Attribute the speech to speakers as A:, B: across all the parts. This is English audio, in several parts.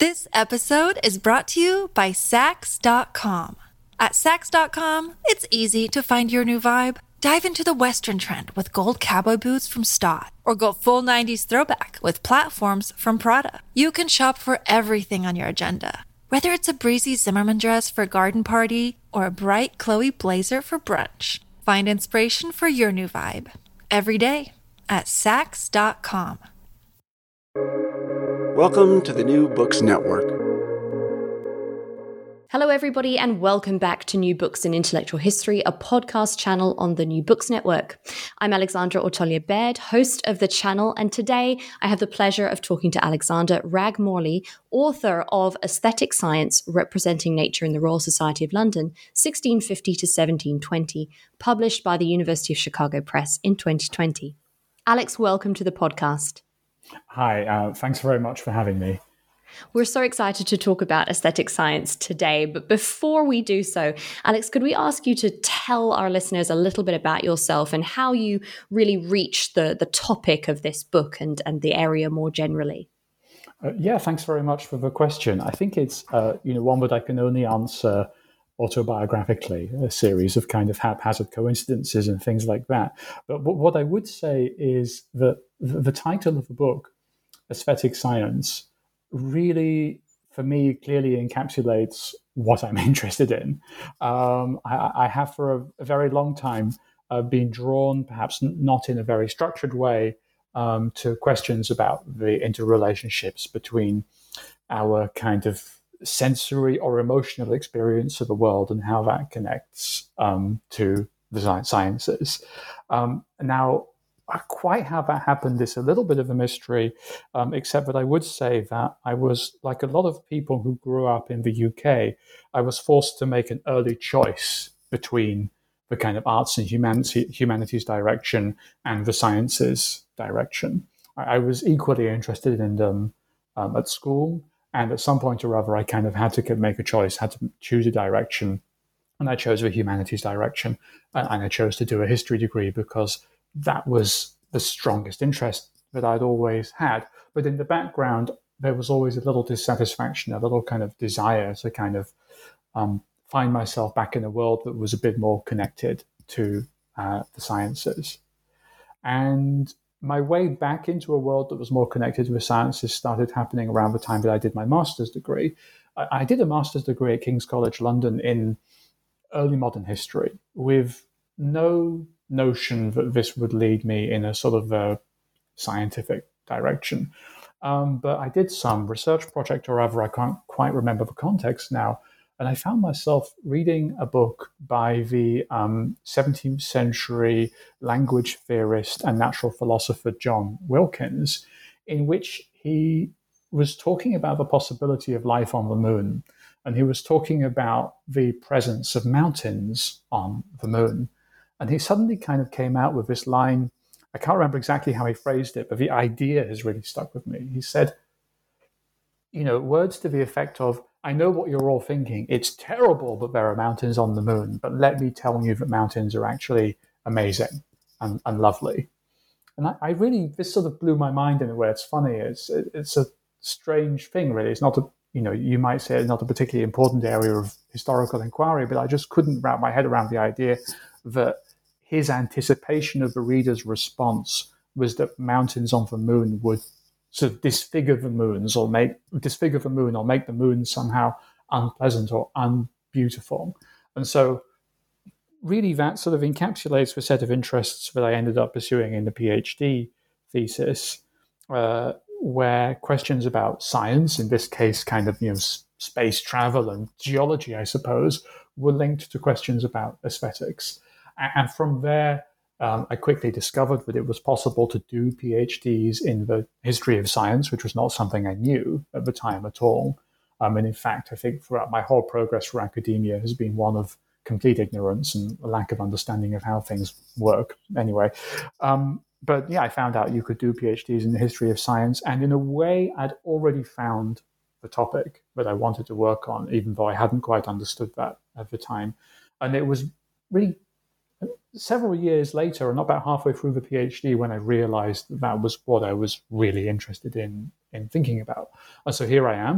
A: This episode is brought to you by Saks.com. At Saks.com, it's easy to find your new vibe. Dive into the Western trend with gold cowboy boots from Staud, or go full 90s throwback with platforms from Prada. You can shop for everything on your agenda, whether it's a breezy Zimmermann dress for a garden party or a bright Chloe blazer for brunch. Find inspiration for your new vibe every day at Saks.com.
B: Welcome to the New Books Network.
C: Hello, everybody, and welcome back to New Books in Intellectual History, a podcast channel on the New Books Network. I'm Alexandra Ortolja-Baird, host of the channel, and today I have the pleasure of talking to Alexander Wragg-Morley, author of Aesthetic Science, Representing Nature in the Royal Society of London, 1650 to 1720, published by the University of Chicago Press in 2020. Alex, welcome to the podcast.
D: Hi, thanks very much for having me.
C: We're so excited to talk about aesthetic science today, but before we do so, Alex, could we ask you to tell our listeners a little bit about yourself and how you really reached the topic of this book and the area more generally?
D: Yeah, thanks very much for the question. I think it's one that I can only answer autobiographically, a series of kind of haphazard coincidences and things like that. But what I would say is that the title of the book, Aesthetic Science, really, for me, clearly encapsulates what I'm interested in. I have for a very long time been drawn, perhaps not in a very structured way, to questions about the interrelationships between our kind of sensory or emotional experience of the world and how that connects to the sciences. Now, quite how that happened is a little bit of a mystery, except that I would say that I was, like a lot of people who grew up in the UK, I was forced to make an early choice between the kind of arts and humanities direction and the sciences direction. I was equally interested in them at school, and at some point or other, I kind of had to make a choice, had to choose a direction, and I chose the humanities direction, and I chose to do a history degree because that was the strongest interest that I'd always had. But in the background, there was always a little dissatisfaction, a little kind of desire to kind of find myself back in a world that was a bit more connected to the sciences. And my way back into a world that was more connected to the sciences started happening around the time that I did my master's degree. I did a master's degree at King's College London in early modern history with no notion that this would lead me in a sort of a scientific direction. But I did some research project or other, I can't quite remember the context now, and I found myself reading a book by the 17th century language theorist and natural philosopher John Wilkins, in which he was talking about the possibility of life on the moon. And he was talking about the presence of mountains on the moon. And he suddenly kind of came out with this line. I can't remember exactly how he phrased it, but the idea has really stuck with me. He said, words to the effect of, I know what you're all thinking. It's terrible that there are mountains on the moon, but let me tell you that mountains are actually amazing and lovely. And I really, this sort of blew my mind in a way. It's funny. It's a strange thing, really. It's not you might say it's not a particularly important area of historical inquiry, but I just couldn't wrap my head around the idea that his anticipation of the reader's response was that mountains on the moon would sort of disfigure the moon or make the moon somehow unpleasant or unbeautiful. And so really that sort of encapsulates the set of interests that I ended up pursuing in the PhD thesis, where questions about science, in this case kind of space travel and geology, I suppose, were linked to questions about aesthetics. And from there, I quickly discovered that it was possible to do PhDs in the history of science, which was not something I knew at the time at all. And in fact, I think throughout my whole progress through academia has been one of complete ignorance and a lack of understanding of how things work. Anyway, but yeah, I found out you could do PhDs in the history of science. And in a way, I'd already found the topic that I wanted to work on, even though I hadn't quite understood that at the time. And it was really several years later, and about halfway through the PhD, when I realized that was what I was really interested in thinking about. And so here I am,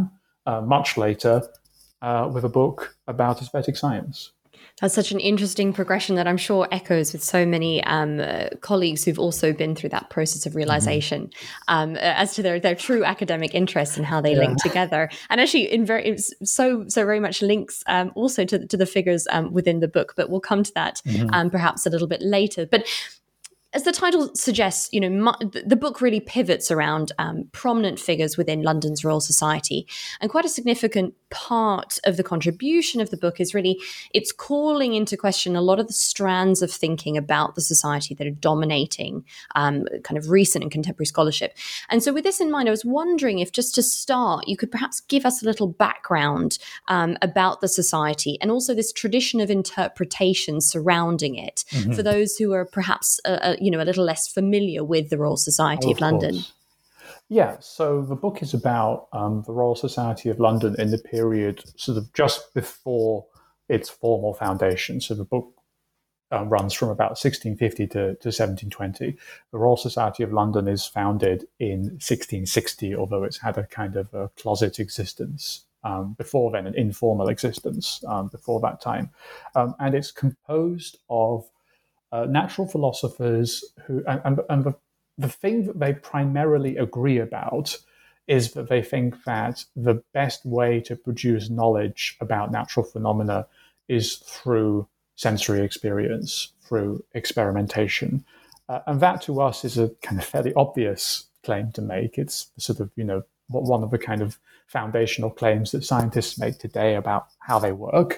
D: much later with a book about aesthetic science.
C: That's such an interesting progression that I'm sure echoes with so many colleagues who've also been through that process of realization as to their true academic interests and how they link together. And actually, so very much links also to the figures within the book. But we'll come to that perhaps a little bit later. But as the title suggests, the book really pivots around prominent figures within London's Royal Society. And quite a significant part of the contribution of the book is really, it's calling into question a lot of the strands of thinking about the society that are dominating kind of recent and contemporary scholarship. And so with this in mind, I was wondering if, just to start, you could perhaps give us a little background about the society and also this tradition of interpretation surrounding it for those who are perhaps a little less familiar with the Royal Society of London.
D: Yeah, so the book is about the Royal Society of London in the period sort of just before its formal foundation. So the book runs from about 1650 to 1720. The Royal Society of London is founded in 1660, although it's had a kind of a closet existence before then, an informal existence before that time. And it's composed of natural philosophers who, and the thing that they primarily agree about is that they think that the best way to produce knowledge about natural phenomena is through sensory experience, through experimentation. And that to us is a kind of fairly obvious claim to make. It's sort of, one of the kind of foundational claims that scientists make today about how they work.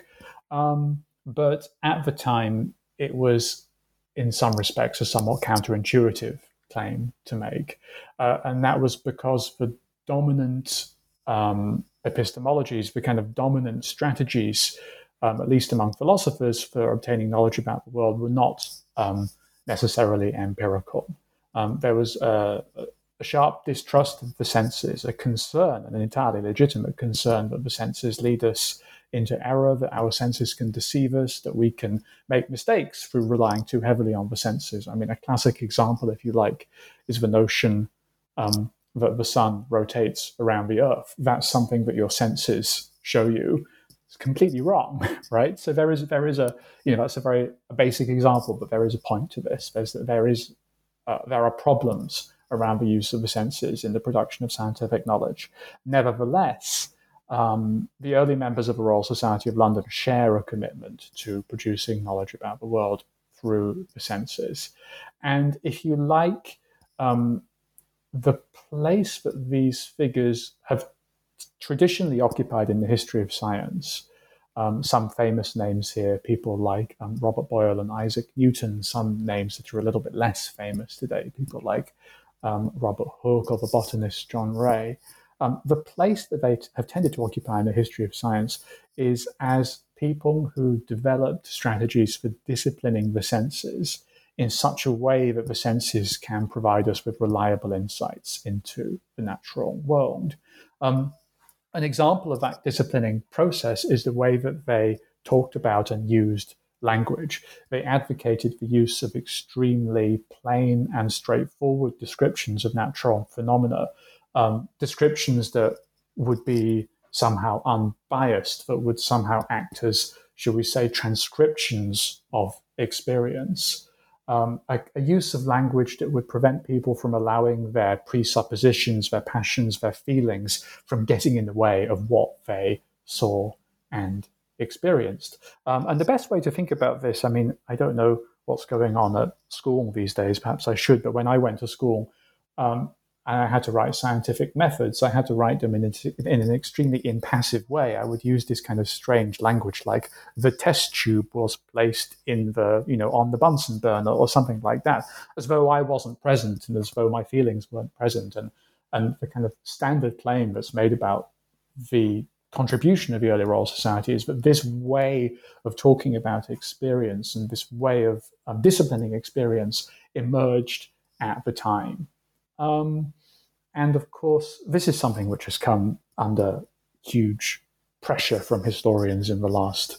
D: But at the time, it was, in some respects, a somewhat counterintuitive claim to make. And that was because the dominant epistemologies, the kind of dominant strategies, at least among philosophers, for obtaining knowledge about the world were not necessarily empirical. There was a sharp distrust of the senses, a concern, an entirely legitimate concern that the senses lead us into error, that our senses can deceive us, that we can make mistakes through relying too heavily on the senses. I mean, a classic example, if you like, is the notion that the sun rotates around the earth. That's something that your senses show you. It's completely wrong, right? So there is a, that's a basic example, but there is a point to this. There are problems around the use of the senses in the production of scientific knowledge. Nevertheless, the early members of the Royal Society of London share a commitment to producing knowledge about the world through the senses. And if you like, the place that these figures have traditionally occupied in the history of science, some famous names here, people like Robert Boyle and Isaac Newton, some names that are a little bit less famous today, people like Robert Hooke or the botanist John Ray. The place that they have tended to occupy in the history of science is as people who developed strategies for disciplining the senses in such a way that the senses can provide us with reliable insights into the natural world. An example of that disciplining process is the way that they talked about and used language. They advocated the use of extremely plain and straightforward descriptions of natural phenomena, descriptions that would be somehow unbiased, that would somehow act as, shall we say, transcriptions of experience. A use of language that would prevent people from allowing their presuppositions, their passions, their feelings from getting in the way of what they saw and experienced. And the best way to think about this, I mean, I don't know what's going on at school these days, perhaps I should, but when I went to school, and I had to write scientific methods, I had to write them in an extremely impassive way. I would use this kind of strange language like the test tube was placed in the, on the Bunsen burner or something like that, as though I wasn't present and as though my feelings weren't present. And the kind of standard claim that's made about the contribution of the early Royal Society is that this way of talking about experience and this way of disciplining experience emerged at the time. And of course, this is something which has come under huge pressure from historians in the last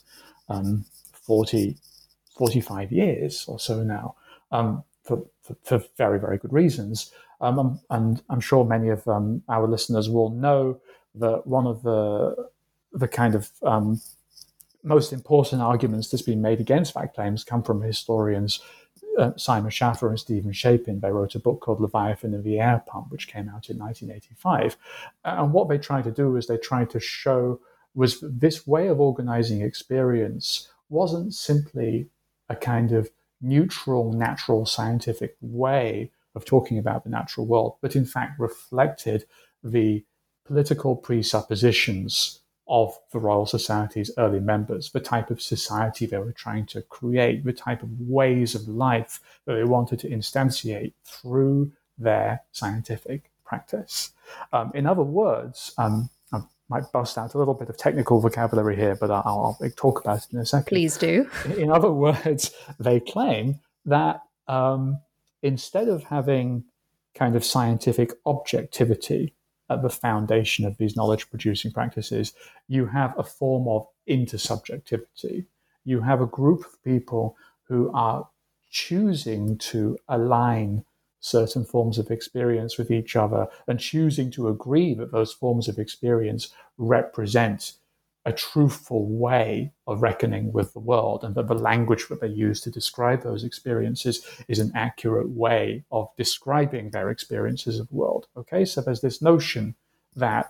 D: 45 years or so now, for very, very good reasons. And I'm sure many of our listeners will know that one of the kind of most important arguments that's been made against that claims come from historians Simon Schaffer and Stephen Shapin. They wrote a book called Leviathan and the Air Pump, which came out in 1985. And what they tried to do is they tried to show was this way of organizing experience wasn't simply a kind of neutral, natural, scientific way of talking about the natural world, but in fact reflected the political presuppositions of the Royal Society's early members, the type of society they were trying to create, the type of ways of life that they wanted to instantiate through their scientific practice. In other words, I might bust out a little bit of technical vocabulary here, but I'll talk about it in a second.
C: Please do.
D: In other words, they claim that instead of having kind of scientific objectivity at the foundation of these knowledge-producing practices, you have a form of intersubjectivity. You have a group of people who are choosing to align certain forms of experience with each other and choosing to agree that those forms of experience represent a truthful way of reckoning with the world, and that the language that they use to describe those experiences is an accurate way of describing their experiences of the world. Okay, so there's this notion that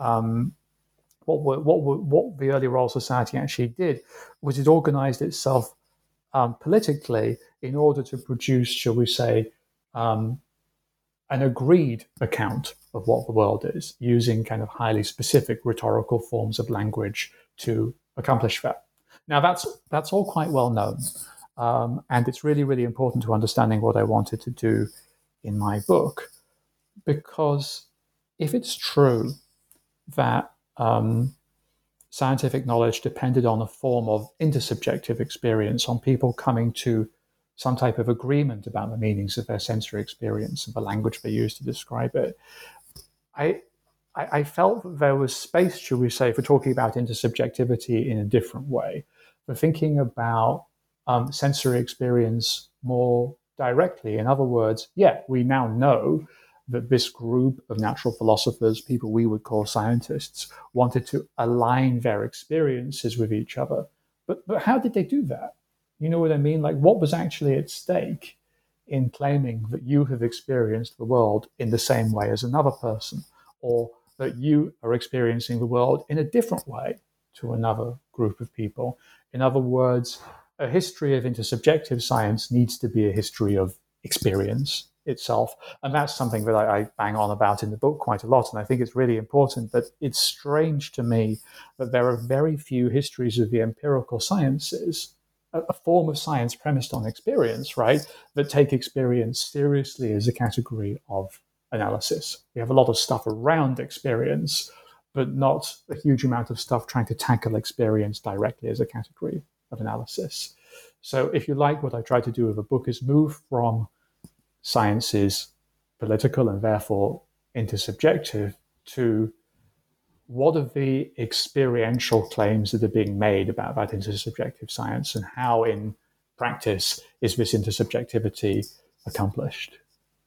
D: what the early Royal Society actually did was it organized itself politically in order to produce, shall we say, an agreed account of what the world is, using kind of highly specific rhetorical forms of language to accomplish that. Now, that's all quite well known, and it's really, really important to understanding what I wanted to do in my book, because if it's true that scientific knowledge depended on a form of intersubjective experience, on people coming to some type of agreement about the meanings of their sensory experience and the language they use to describe it, I felt that there was space, shall we say, for talking about intersubjectivity in a different way, for thinking about sensory experience more directly. In other words, we now know that this group of natural philosophers, people we would call scientists, wanted to align their experiences with each other. But how did they do that? You know what I mean? Like, what was actually at stake in claiming that you have experienced the world in the same way as another person, or that you are experiencing the world in a different way to another group of people? In other words, a history of intersubjective science needs to be a history of experience itself. And that's something that I bang on about in the book quite a lot. And I think it's really important. But it's strange to me that there are very few histories of the empirical sciences, a form of science premised on experience, right, that take experience seriously as a category of analysis. We have a lot of stuff around experience, but not a huge amount of stuff trying to tackle experience directly as a category of analysis. So if you like, what I try to do with the book is move from science's political and therefore intersubjective to what are the experiential claims that are being made about that intersubjective science, and how in practice is this intersubjectivity accomplished?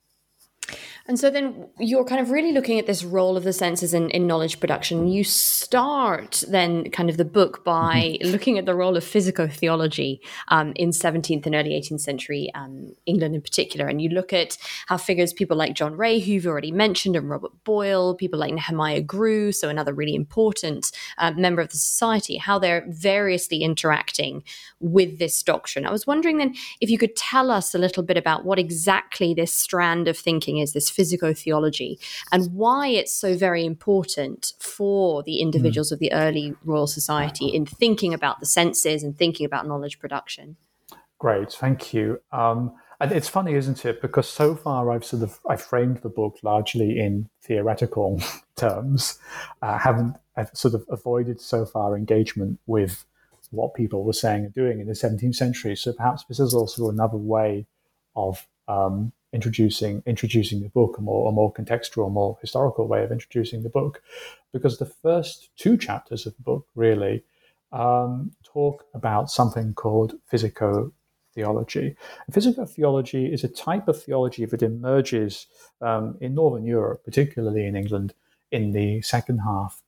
C: And so then you're kind of really looking at this role of the senses in knowledge production. You start then kind of the book by looking at the role of physico-theology in 17th and early 18th century England in particular. And you look at how figures, people like John Ray, who you've already mentioned, and Robert Boyle, people like Nehemiah Grew, so another really important member of the society, how they're variously interacting with this doctrine. I was wondering then if you could tell us a little bit about what exactly this strand of thinking is, this physico-theology, and why it's so very important for the individuals of the early Royal Society in thinking about the senses and thinking about knowledge production.
D: Great, thank you. And it's funny, isn't it? Because so far I've framed the book largely in theoretical terms. I've sort of avoided so far engagement with what people were saying and doing in the 17th century. So perhaps this is also another way of introducing the book, a more contextual, more historical way of introducing the book, because the first two chapters of the book really talk about something called physico-theology. And physico-theology is a type of theology that emerges in Northern Europe, particularly in England, in the second half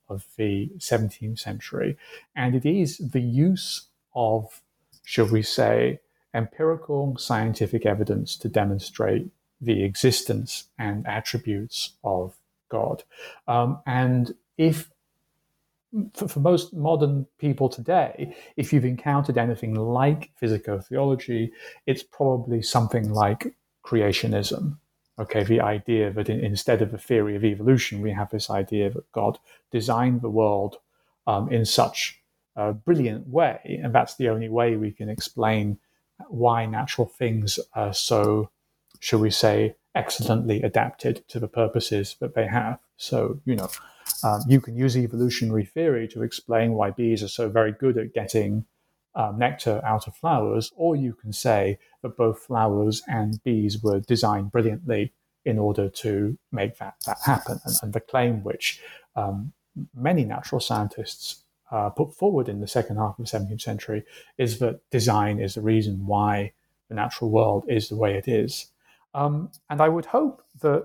D: of the 17th century. And it is the use of, shall we say, empirical scientific evidence to demonstrate the existence and attributes of God. And if for most modern people today, if you've encountered anything like physico-theology, it's probably something like creationism. Okay, the idea that instead of a theory of evolution, we have this idea that God designed the world in such a brilliant way, and that's the only way we can explain why natural things are so, shall we say, excellently adapted to the purposes that they have. So, you can use evolutionary theory to explain why bees are so very good at getting nectar out of flowers, or you can say that both flowers and bees were designed brilliantly in order to make that happen. And the claim which many natural scientists put forward in the second half of the 17th century is that design is the reason why the natural world is the way it is. And I would hope that,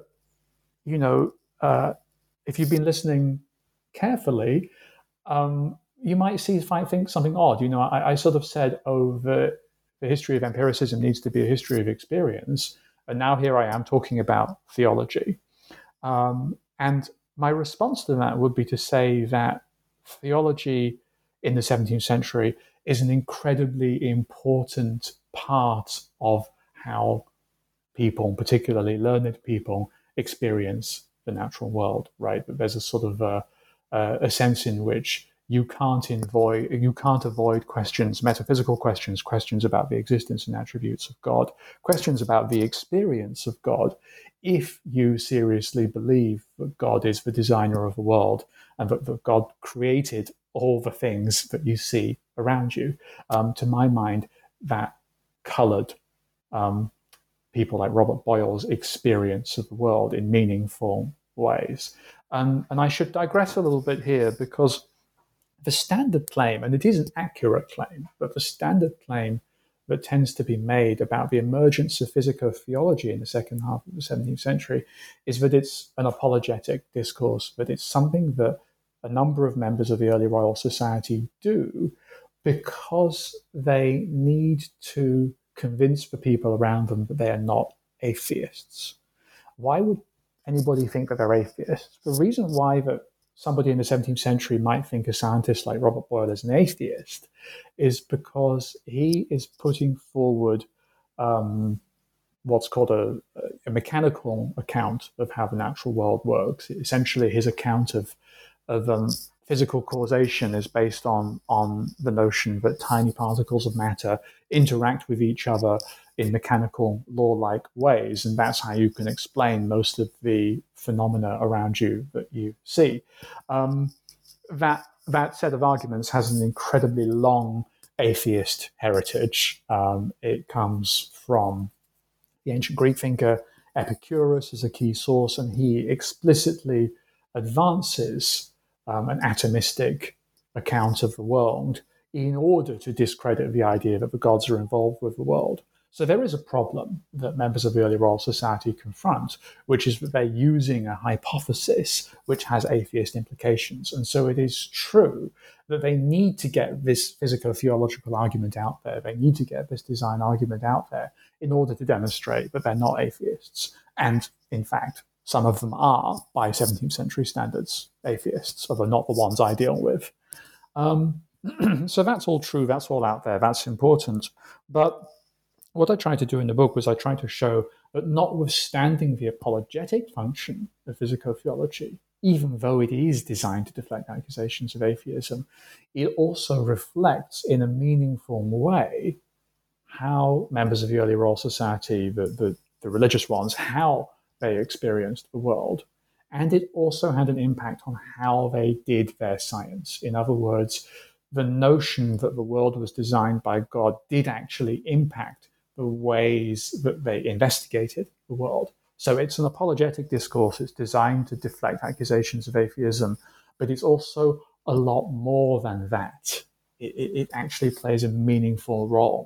D: if you've been listening carefully, you might think something odd. I sort of said, the history of empiricism needs to be a history of experience. And now here I am talking about theology. And my response to that would be to say that theology in the 17th century is an incredibly important part of how people, particularly learned people, experience the natural world, right? But there's a sort of a sense in which you can't avoid questions, metaphysical questions about the existence and attributes of God, questions about the experience of God, if you seriously believe that God is the designer of the world and that God created all the things that you see around you. To my mind, that colored people like Robert Boyle's experience of the world in meaningful ways. And I should digress a little bit here, because the standard claim, and it is an accurate claim, but the standard claim that tends to be made about the emergence of physico-theology in the second half of the 17th century is that it's an apologetic discourse, that it's something that a number of members of the early Royal Society do because they need to convince the people around them that they are not atheists. Why would anybody think that they're atheists? The reason why that somebody in the 17th century might think a scientist like Robert Boyle is an atheist is because he is putting forward what's called a mechanical account of how the natural world works. Essentially, his account of physical causation is based on the notion that tiny particles of matter interact with each other in mechanical law-like ways, and that's how you can explain most of the phenomena around you that you see. That set of arguments has an incredibly long atheist heritage. It comes from the ancient Greek thinker Epicurus as a key source, and he explicitly advances an atomistic account of the world in order to discredit the idea that the gods are involved with the world. So there is a problem that members of the early Royal Society confront, which is that they're using a hypothesis which has atheist implications. And so it is true that they need to get this physico-theological argument out there. They need to get this design argument out there in order to demonstrate that they're not atheists. And in fact, some of them are, by 17th century standards, atheists, although not the ones I deal with. So that's all true. That's all out there. That's important. But what I tried to do in the book was I tried to show that notwithstanding the apologetic function of physico-theology, even though it is designed to deflect accusations of atheism, it also reflects in a meaningful way how members of the early Royal Society, the religious ones, how they experienced the world. And it also had an impact on how they did their science. In other words, the notion that the world was designed by God did actually impact the ways that they investigated the world. So it's an apologetic discourse. It's designed to deflect accusations of atheism, but it's also a lot more than that. It actually plays a meaningful role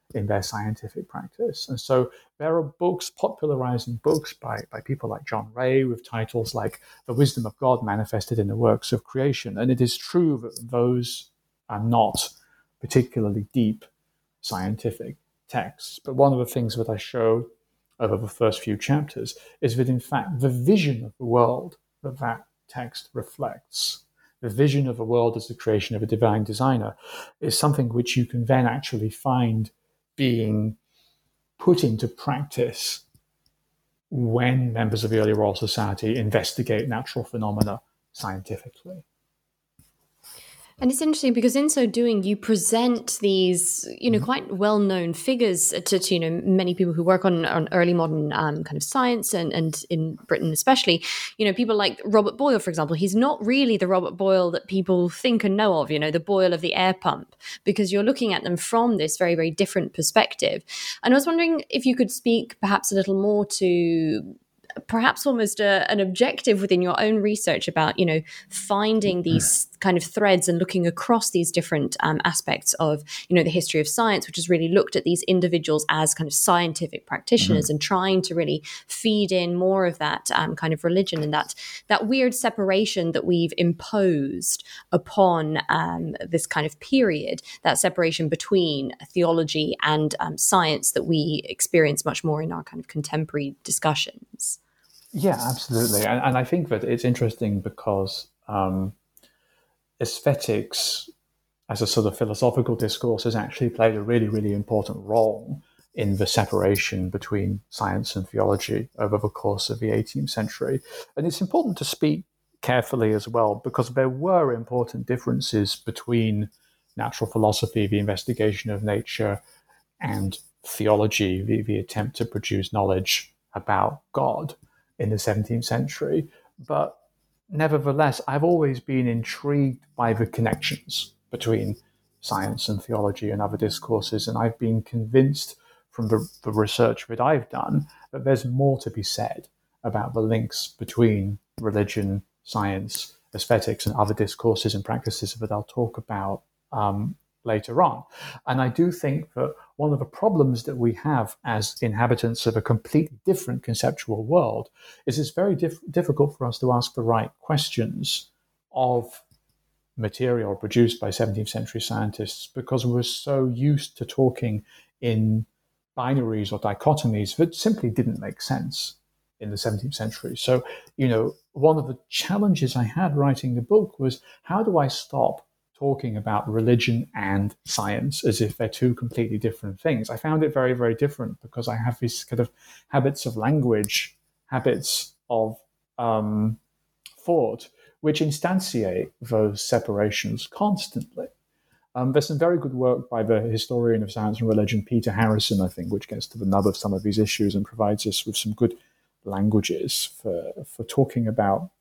D: in their scientific practice. And so there are books, popularizing books by people like John Ray with titles like The Wisdom of God Manifested in the Works of Creation. And it is true that those are not particularly deep scientific texts. But one of the things that I show over the first few chapters is that, in fact, the vision of the world that text reflects, the vision of the world as the creation of a divine designer, is something which you can then actually find being put into practice when members of the early Royal Society investigate natural phenomena scientifically.
C: And it's interesting because in so doing, you present these, quite well-known figures to many people who work on early modern kind of science and in Britain especially, people like Robert Boyle, for example. He's not really the Robert Boyle that people think and know of, the Boyle of the air pump, because you're looking at them from this very, very different perspective. And I was wondering if you could speak perhaps a little more to perhaps almost an objective within your own research about, finding these kind of threads and looking across these different aspects of, the history of science, which has really looked at these individuals as kind of scientific practitioners and trying to really feed in more of that kind of religion and that weird separation that we've imposed upon this kind of period, that separation between theology and science that we experience much more in our kind of contemporary discussions.
D: Yeah, absolutely. And I think that it's interesting because aesthetics as a sort of philosophical discourse has actually played a really, really important role in the separation between science and theology over the course of the 18th century. And it's important to speak carefully as well, because there were important differences between natural philosophy, the investigation of nature, and theology, the attempt to produce knowledge about God in the 17th century. But nevertheless, I've always been intrigued by the connections between science and theology and other discourses, and I've been convinced from the research that I've done that there's more to be said about the links between religion, science, aesthetics, and other discourses and practices that I'll talk about later on. And I do think that one of the problems that we have as inhabitants of a completely different conceptual world is it's very difficult for us to ask the right questions of material produced by 17th century scientists, because we're so used to talking in binaries or dichotomies that simply didn't make sense in the 17th century. So, one of the challenges I had writing the book was, how do I stop talking about religion and science as if they're two completely different things? I found it very, very different because I have these kind of habits of language, habits of thought, which instantiate those separations constantly. There's some very good work by the historian of science and religion, Peter Harrison, I think, which gets to the nub of some of these issues and provides us with some good languages for talking about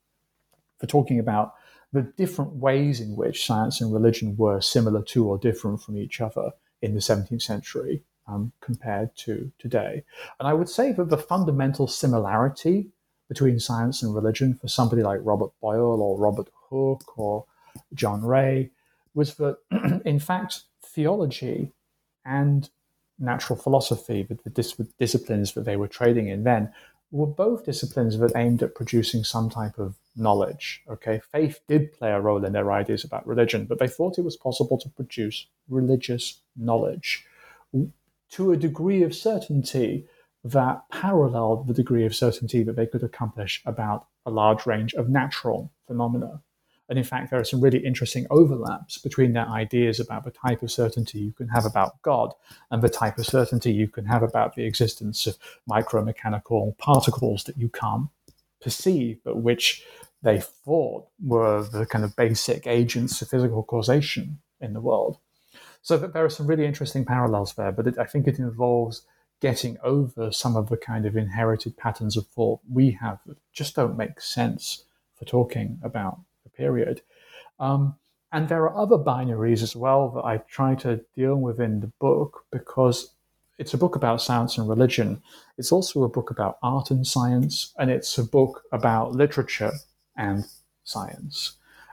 D: the different ways in which science and religion were similar to or different from each other in the 17th century compared to today. And I would say that the fundamental similarity between science and religion for somebody like Robert Boyle or Robert Hooke or John Ray was that, in fact, theology and natural philosophy, the disciplines that they were trading in then, were both disciplines that aimed at producing some type of knowledge. Okay, faith did play a role in their ideas about religion, but they thought it was possible to produce religious knowledge to a degree of certainty that paralleled the degree of certainty that they could accomplish about a large range of natural phenomena. And in fact, there are some really interesting overlaps between their ideas about the type of certainty you can have about God and the type of certainty you can have about the existence of micromechanical particles that you can't perceive, but which they thought were the kind of basic agents of physical causation in the world. So that there are some really interesting parallels there, but I think it involves getting over some of the kind of inherited patterns of thought we have that just don't make sense for talking about the period. And there are other binaries as well that I try to deal with in the book, because it's a book about science and religion. It's also a book about art and science, and it's a book about literature and science.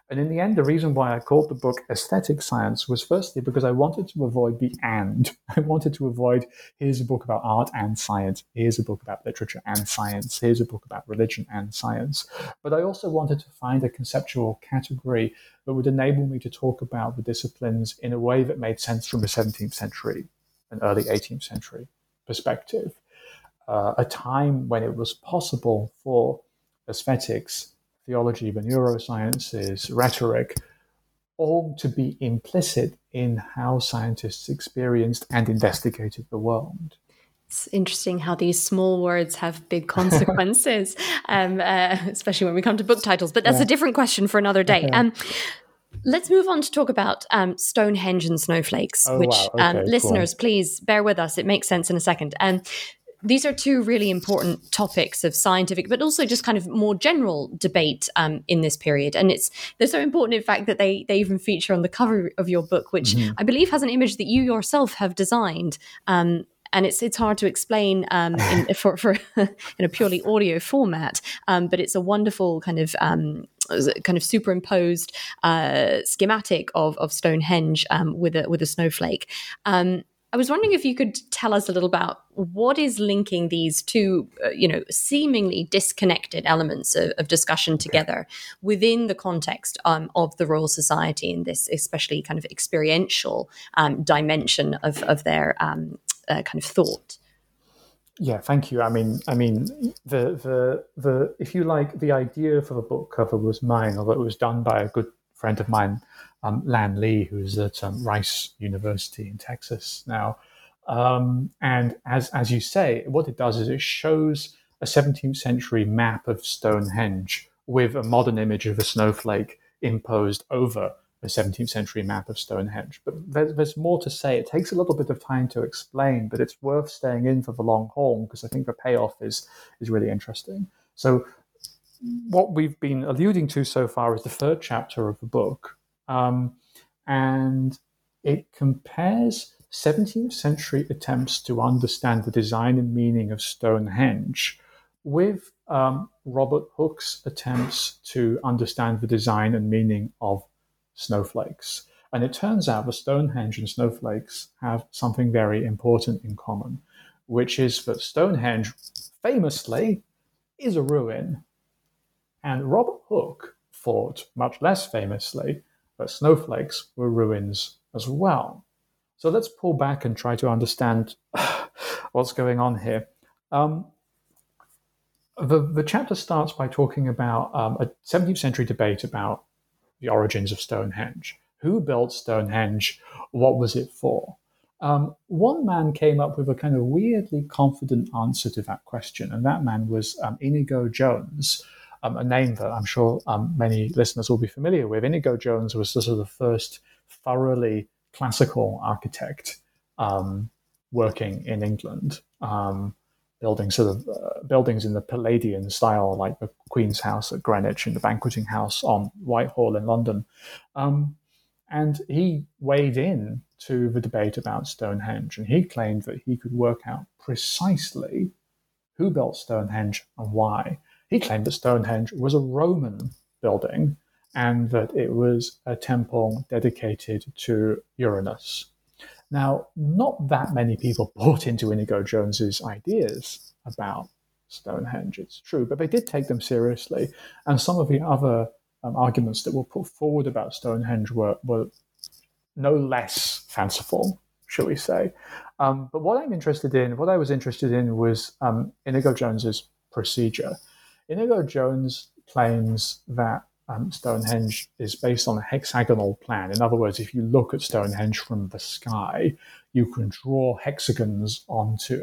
D: And in the end, the reason why I called the book Aesthetic Science was firstly because I wanted to avoid the and. I wanted to avoid, here's a book about art and science, here's a book about literature and science, here's a book about religion and science. But I also wanted to find a conceptual category that would enable me to talk about the disciplines in a way that made sense from a 17th century and early 18th century perspective. A time when it was possible for aesthetics, theology, the neurosciences, rhetoric, all to be implicit in how scientists experienced and investigated the world.
C: It's interesting how these small words have big consequences, especially when we come to book titles. But that's a different question for another day. Let's move on to talk about Stonehenge and snowflakes, listeners, cool. Please bear with us. It makes sense in a second. These are two really important topics of scientific, but also just kind of more general debate in this period. And they're so important, in fact, that they even feature on the cover of your book, which I believe has an image that you yourself have designed. And it's hard to explain in a purely audio format, but it's a wonderful kind of superimposed schematic of Stonehenge with a snowflake. I was wondering if you could tell us a little about what is linking these two, seemingly disconnected elements of discussion together within the context of the Royal Society in this especially kind of experiential dimension of their kind of thought.
D: Yeah, thank you. I mean, the if you like, the idea for the book cover was mine, although it was done by a good friend of mine, Lan Lee, who's at Rice University in Texas now. And as you say, what it does is it shows a 17th century map of Stonehenge with a modern image of a snowflake imposed over a 17th century map of Stonehenge. But there's more to say. It takes a little bit of time to explain, but it's worth staying in for the long haul because I think the payoff is really interesting. So what we've been alluding to so far is the third chapter of the book. And it compares 17th century attempts to understand the design and meaning of Stonehenge with Robert Hooke's attempts to understand the design and meaning of snowflakes. And it turns out that Stonehenge and snowflakes have something very important in common, which is that Stonehenge famously is a ruin. And Robert Hooke thought, much less famously, that snowflakes were ruins as well. So let's pull back and try to understand what's going on here. The chapter starts by talking about a 17th century debate about the origins of Stonehenge. Who built Stonehenge? What was it for? One man came up with a kind of weirdly confident answer to that question, and that man was Inigo Jones, a name that I'm sure many listeners will be familiar with. Inigo Jones was sort of the first thoroughly classical architect working in England, building buildings in the Palladian style, like the Queen's House at Greenwich and the Banqueting House on Whitehall in London. And he weighed in to the debate about Stonehenge, and he claimed that he could work out precisely who built Stonehenge and why. He claimed that Stonehenge was a Roman building and that it was a temple dedicated to Uranus. Now, not that many people bought into Inigo Jones's ideas about Stonehenge, it's true, but they did take them seriously. And some of the other arguments that were put forward about Stonehenge were no less fanciful, shall we say. But what I was interested in was Inigo Jones's procedure. Inigo Jones claims that Stonehenge is based on a hexagonal plan. In other words, if you look at Stonehenge from the sky, you can draw a hexagon onto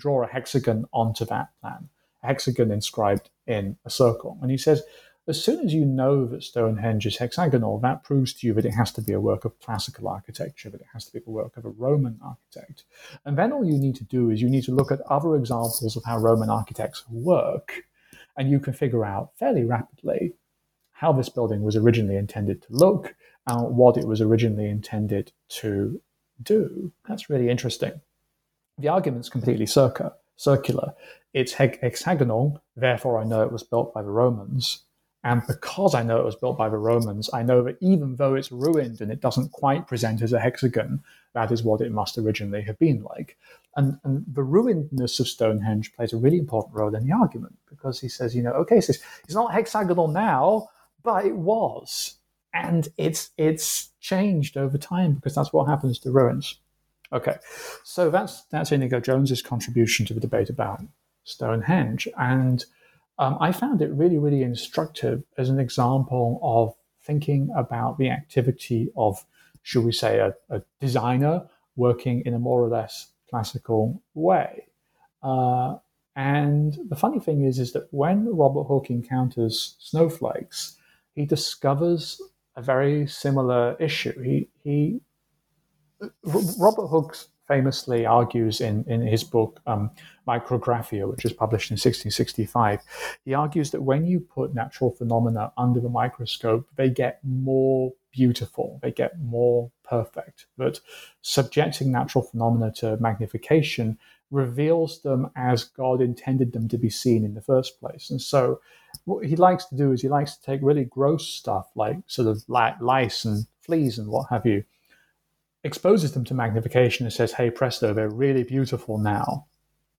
D: that plan, a hexagon inscribed in a circle. And he says, as soon as you know that Stonehenge is hexagonal, that proves to you that it has to be a work of classical architecture, that it has to be a work of a Roman architect. And then all you need to do is you need to look at other examples of how Roman architects work, and you can figure out fairly rapidly how this building was originally intended to look and what it was originally intended to do. That's really interesting. The argument's completely circular. It's hexagonal, therefore I know it was built by the Romans. And because I know it was built by the Romans, I know that even though it's ruined and it doesn't quite present as a hexagon, that is what it must originally have been like. And the ruinedness of Stonehenge plays a really important role in the argument, because he says, okay, so it's not hexagonal now, but it was. And it's changed over time, because that's what happens to ruins. Okay, so that's Inigo Jones's contribution to the debate about Stonehenge. And I found it really, really instructive as an example of thinking about the activity of, should we say, a designer working in a more or less classical way. And the funny thing is that when Robert Hooke encounters snowflakes, he discovers a very similar issue. Robert Hooke famously argues in his book Micrographia, which was published in 1665, he argues that when you put natural phenomena under the microscope, they get more beautiful, they get more perfect. That subjecting natural phenomena to magnification reveals them as God intended them to be seen in the first place. And so what he likes to do is he likes to take really gross stuff like sort of lice and fleas and what have you, exposes them to magnification and says, hey, presto, they're really beautiful now.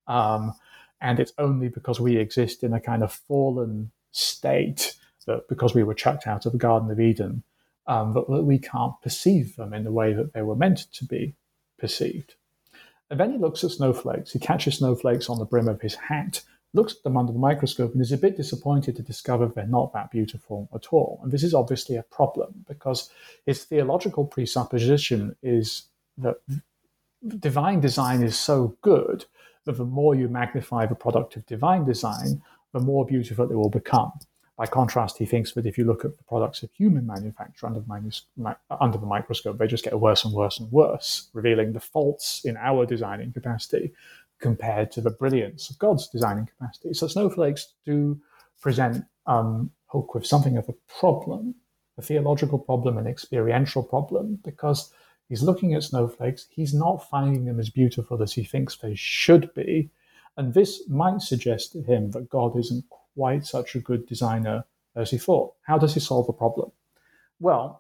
D: And it's only because we exist in a kind of fallen state, that because we were chucked out of the Garden of Eden, that we can't perceive them in the way that they were meant to be perceived. And then he looks at snowflakes. He catches snowflakes on the brim of his hat, looks at them under the microscope, and is a bit disappointed to discover they're not that beautiful at all. And this is obviously a problem, because his theological presupposition is that divine design is so good that the more you magnify the product of divine design, the more beautiful it will become. By contrast, he thinks that if you look at the products of human manufacture under the microscope, they just get worse and worse and worse, revealing the faults in our designing capacity compared to the brilliance of God's designing capacity. So snowflakes do present Hooke with something of a problem, a theological problem, an experiential problem, because he's looking at snowflakes, he's not finding them as beautiful as he thinks they should be, and this might suggest to him that God isn't quite such a good designer as he thought. How does he solve the problem? Well,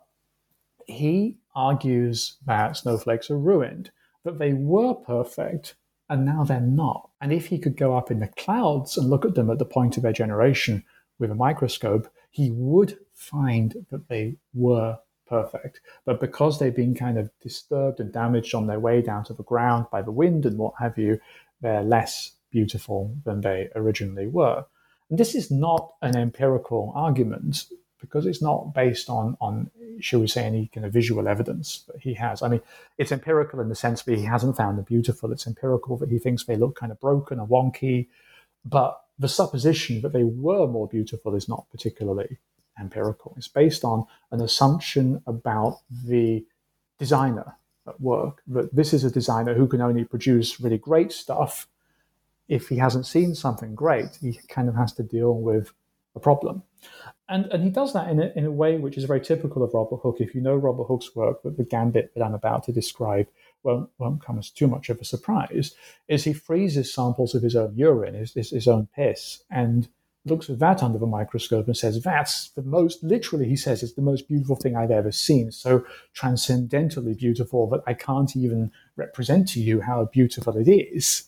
D: he argues that snowflakes are ruined, that they were perfect, and now they're not. And if he could go up in the clouds and look at them at the point of their generation with a microscope, he would find that they were perfect. But because they've been kind of disturbed and damaged on their way down to the ground by the wind and what have you, they're less beautiful than they originally were. And this is not an empirical argument, because it's not based on, shall we say, any kind of visual evidence that he has. I mean, it's empirical in the sense that he hasn't found them beautiful. It's empirical that he thinks they look kind of broken or wonky. But the supposition that they were more beautiful is not particularly empirical. It's based on an assumption about the designer at work, that this is a designer who can only produce really great stuff. If he hasn't seen something great, he kind of has to deal with a problem. And he does that in a way which is very typical of Robert Hooke. If you know Robert Hooke's work, the gambit that I'm about to describe won't come as too much of a surprise, is he freezes samples of his own urine, his own piss, and looks at that under the microscope and says, that's the most, literally he says, it's the most beautiful thing I've ever seen, so transcendentally beautiful that I can't even represent to you how beautiful it is.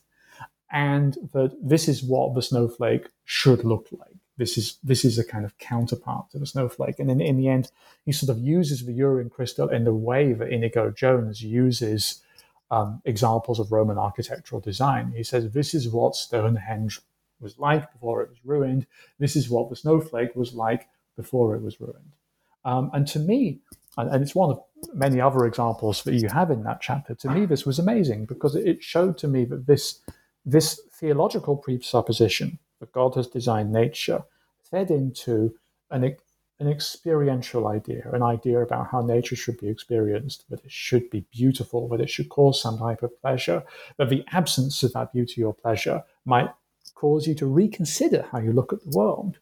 D: And that this is what the snowflake should look like. This is a kind of counterpart to the snowflake. And in the end, he sort of uses the urine crystal in the way that Inigo Jones uses examples of Roman architectural design. He says, this is what Stonehenge was like before it was ruined. This is what the snowflake was like before it was ruined. And to me, and it's one of many other examples that you have in that chapter, to me this was amazing, because it showed to me that this theological presupposition that God has designed nature fed into an experiential idea, an idea about how nature should be experienced, that it should be beautiful, that it should cause some type of pleasure, that the absence of that beauty or pleasure might cause you to reconsider how you look at the world.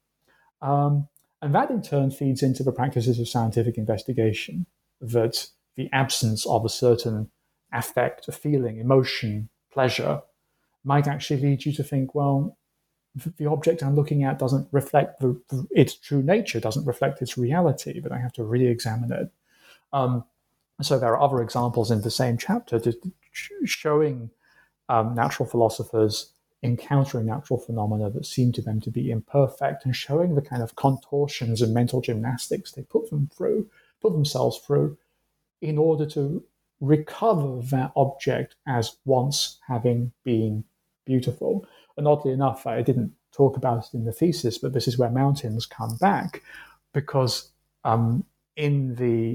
D: And that in turn feeds into the practices of scientific investigation, that the absence of a certain affect, a feeling, emotion, pleasure, might actually lead you to think, well, the object I'm looking at doesn't reflect its true nature, doesn't reflect its reality, but I have to re-examine it. So there are other examples in the same chapter showing natural philosophers encountering natural phenomena that seem to them to be imperfect, and showing the kind of contortions and mental gymnastics they put themselves through in order to recover that object as once having been beautiful. And oddly enough, I didn't talk about it in the thesis, but this is where mountains come back, because in the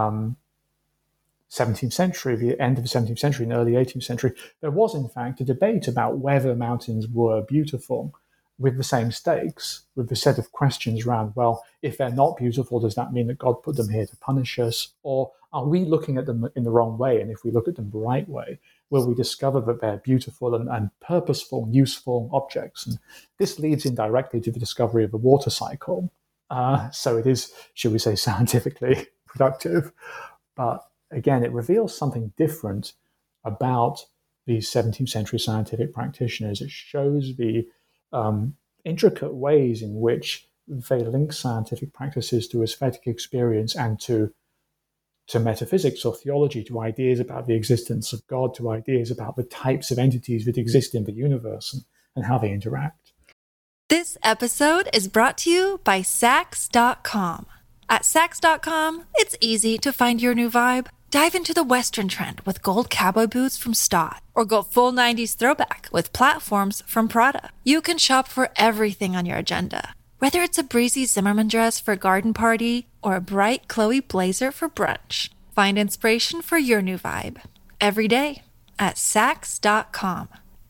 D: 17th century, the end of the 17th century and early 18th century, there was in fact a debate about whether mountains were beautiful, with the same stakes, with the set of questions around, well, if they're not beautiful, does that mean that God put them here to punish us? Or are we looking at them in the wrong way? And if we look at them the right way, will we discover that they're beautiful and purposeful and useful objects? And this leads indirectly to the discovery of the water cycle. So it is, should we say, scientifically productive. But again, it reveals something different about these 17th century scientific practitioners. It shows the intricate ways in which they link scientific practices to aesthetic experience and to metaphysics or theology, to ideas about the existence of God, to ideas about the types of entities that exist in the universe and how they interact.
A: This episode is brought to you by Saks.com. At Saks.com, it's easy to find your new vibe. Dive into the Western trend with gold cowboy boots from Stott, or go full 90s throwback with platforms from Prada. You can shop for everything on your agenda, whether it's a breezy Zimmermann dress for a garden party or a bright Chloe blazer for brunch. Find inspiration for your new vibe every day at Saks.com.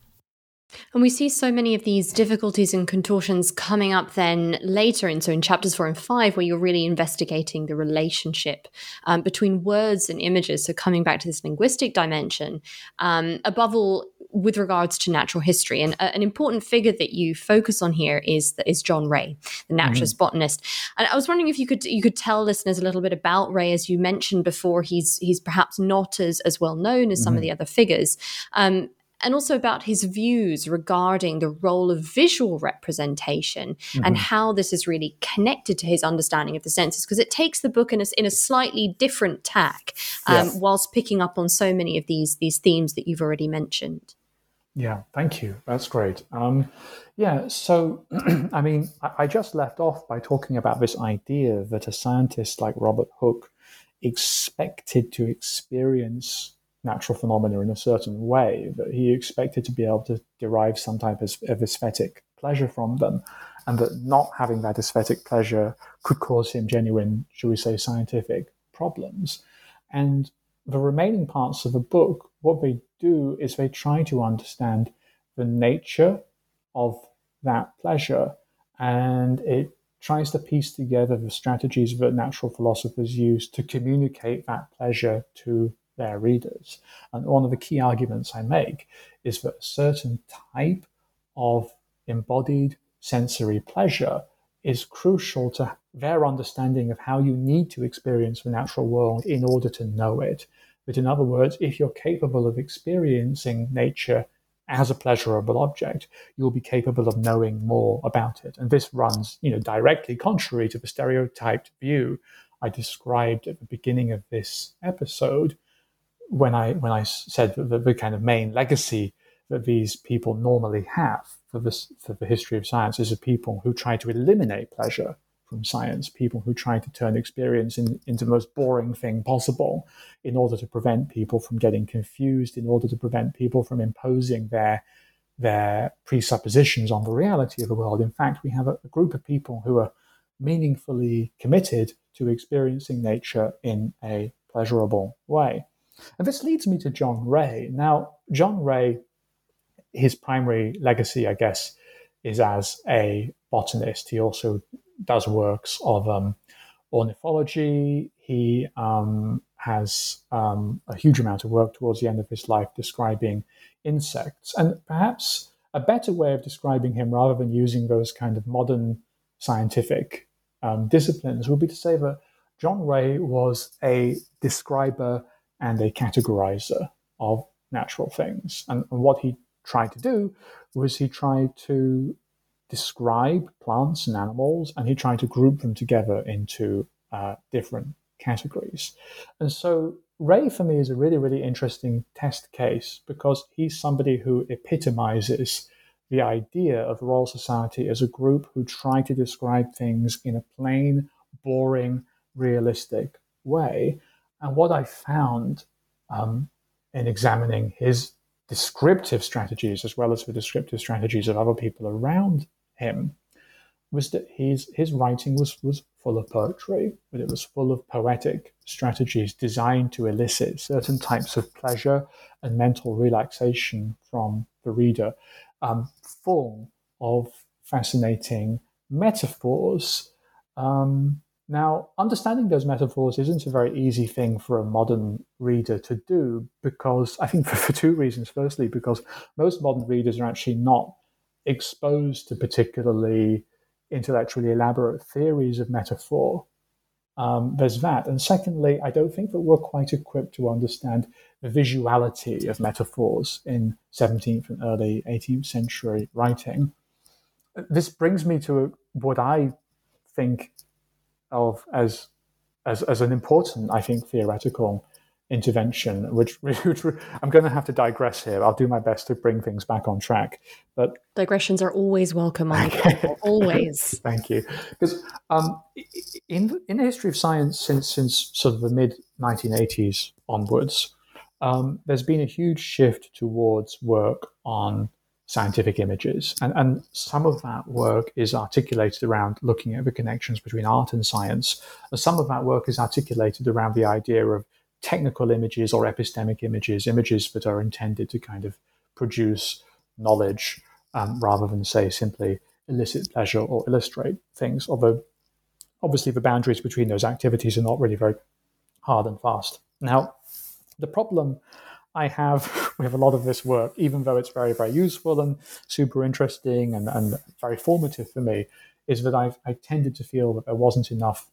C: And we see so many of these difficulties and contortions coming up then later. And so in chapters 4 and 5, where you're really investigating the relationship between words and images. So coming back to this linguistic dimension, above all, with regards to natural history. And an important figure that you focus on here is John Ray, the naturalist botanist. And I was wondering if you could tell listeners a little bit about Ray. As you mentioned before, he's perhaps not as well known as some of the other figures. And also about his views regarding the role of visual representation and how this is really connected to his understanding of the senses, because it takes the book in a slightly different tack, whilst picking up on so many of these themes that you've already mentioned.
D: Yeah, thank you. That's great. So, I mean, I just left off by talking about this idea that a scientist like Robert Hooke expected to experience natural phenomena in a certain way, that he expected to be able to derive some type of aesthetic pleasure from them, and that not having that aesthetic pleasure could cause him genuine, shall we say, scientific problems. And the remaining parts of the book, what they do is they try to understand the nature of that pleasure, and it tries to piece together the strategies that natural philosophers use to communicate that pleasure to their readers. And one of the key arguments I make is that a certain type of embodied sensory pleasure is crucial to their understanding of how you need to experience the natural world in order to know it. But in other words, if you're capable of experiencing nature as a pleasurable object, you'll be capable of knowing more about it. And this runs, directly contrary to the stereotyped view I described at the beginning of this episode, when I said that the kind of main legacy that these people normally have for the history of science is a people who try to eliminate pleasure from science, people who try to turn experience into the most boring thing possible in order to prevent people from getting confused, in order to prevent people from imposing their presuppositions on the reality of the world. In fact, we have a group of people who are meaningfully committed to experiencing nature in a pleasurable way. And this leads me to John Ray. Now, John Ray, his primary legacy, I guess, is as a botanist. He also does works of ornithology. He has a huge amount of work towards the end of his life describing insects. And perhaps a better way of describing him, rather than using those kind of modern scientific disciplines, would be to say that John Ray was a describer and a categorizer of natural things. And what he tried to do was he tried to describe plants and animals, and he tried to group them together into different categories. And so Ray, for me, is a really, really interesting test case because he's somebody who epitomizes the idea of Royal Society as a group who try to describe things in a plain, boring, realistic way. And what I found in examining his descriptive strategies as well as the descriptive strategies of other people around him was that his writing was full of poetry, but it was full of poetic strategies designed to elicit certain types of pleasure and mental relaxation from the reader, full of fascinating metaphors. Now, understanding those metaphors isn't a very easy thing for a modern reader to do because, I think for two reasons. Firstly, because most modern readers are actually not exposed to particularly intellectually elaborate theories of metaphor. There's that. And secondly, I don't think that we're quite equipped to understand the visuality of metaphors in 17th and early 18th century writing. This brings me to what I think of as an important, I think, theoretical intervention, which I'm going to have to digress here. I'll do my best to bring things back on track. But
C: digressions are always welcome, always.
D: Thank you. Because in the history of science since sort of the mid-1980s onwards, there's been a huge shift towards work on scientific images. And some of that work is articulated around looking at the connections between art and science. And some of that work is articulated around the idea of technical images or epistemic images, images that are intended to kind of produce knowledge rather than, say, simply elicit pleasure or illustrate things. Although, obviously, the boundaries between those activities are not really very hard and fast. Now, the problem I have with a lot of this work, even though it's very, very useful and super interesting and very formative for me, is that I tended to feel that there wasn't enough,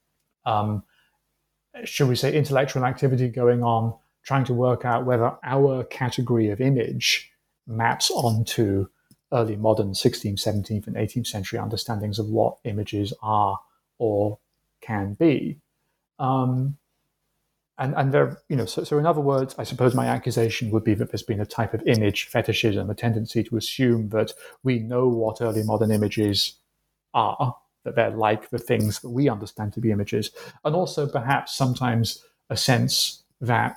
D: should we say, intellectual activity going on, trying to work out whether our category of image maps onto early modern 16th, 17th, and 18th century understandings of what images are or can be. And there, so in other words, I suppose my accusation would be that there's been a type of image fetishism, a tendency to assume that we know what early modern images are, that they're like the things that we understand to be images, and also perhaps sometimes a sense that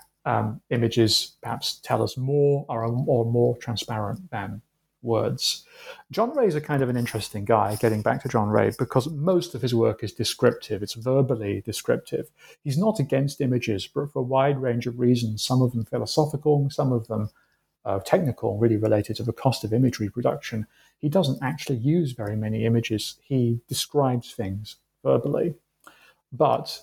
D: images perhaps tell us more or are more transparent than words. John Ray is a kind of an interesting guy, getting back to John Ray, because most of his work is descriptive. It's verbally descriptive. He's not against images, but for a wide range of reasons, some of them philosophical, some of them technical, really related to the cost of imagery production. He doesn't actually use very many images. He describes things verbally. But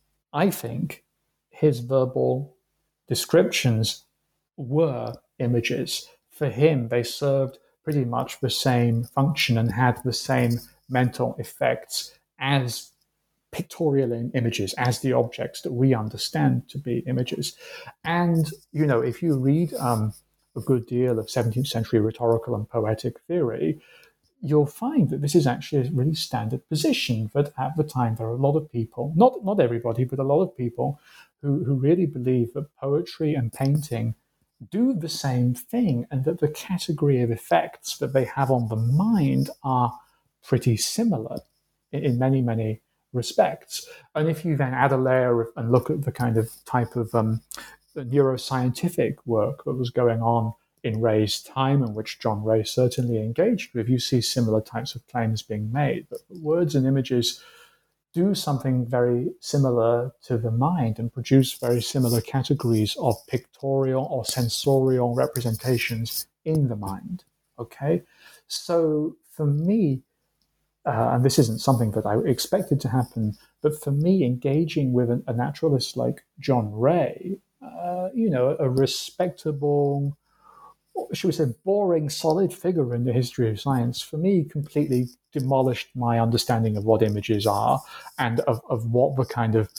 D: I think his verbal descriptions were images. For him, they served pretty much the same function and had the same mental effects as pictorial images, as the objects that we understand to be images. And, if you read a good deal of 17th century rhetorical and poetic theory, you'll find that this is actually a really standard position, that at the time there are a lot of people, not everybody, but a lot of people who really believe that poetry and painting do the same thing, and that the category of effects that they have on the mind are pretty similar in many, many respects. And if you then add a layer and look at the kind of type of neuroscientific work that was going on in Ray's time, and which John Ray certainly engaged with, you see similar types of claims being made, that words and images do something very similar to the mind and produce very similar categories of pictorial or sensorial representations in the mind. Okay? So for me, and this isn't something that I expected to happen, but for me, engaging with a naturalist like John Ray, a respectable, should we say, boring, solid figure in the history of science, for me, completely demolished my understanding of what images are and of what the kind of